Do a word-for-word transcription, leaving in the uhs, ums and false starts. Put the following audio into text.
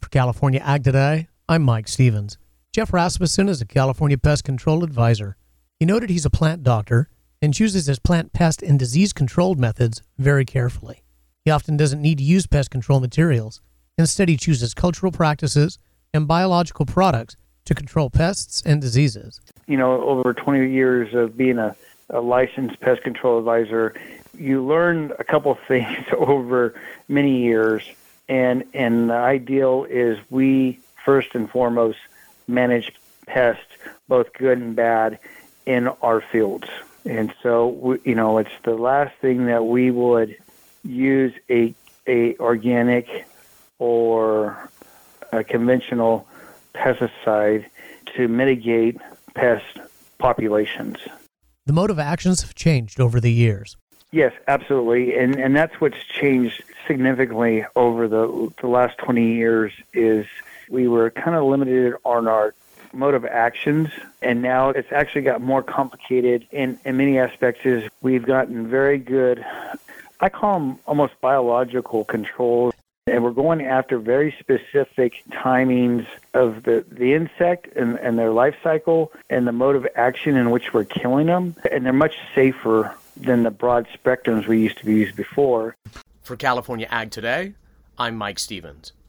For California Ag Today, I'm Mike Stevens. Jeff Rasmussen is a California pest control advisor. He noted he's a plant doctor and chooses his plant pest and disease control methods very carefully. He often doesn't need to use pest control materials. Instead, he chooses cultural practices and biological products to control pests and diseases. You know, over twenty years of being a, a licensed pest control advisor, you learn a couple of things over many years. And, and the ideal is we, first and foremost, manage pests, both good and bad, in our fields. And so, we, you know, it's the last thing that we would use a, a organic or a conventional pesticide to mitigate pest populations. The mode of actions have changed over the years. Yes, absolutely. And and that's what's changed significantly over the the last twenty years is we were kind of limited on our mode of actions, and now it's actually got more complicated in, in many aspects is we've gotten very good, I call them almost biological controls, and we're going after very specific timings of the, the insect and, and their life cycle and the mode of action in which we're killing them, and they're much safer than the broad spectrums we used to use before. For California Ag Today, I'm Mike Stevens.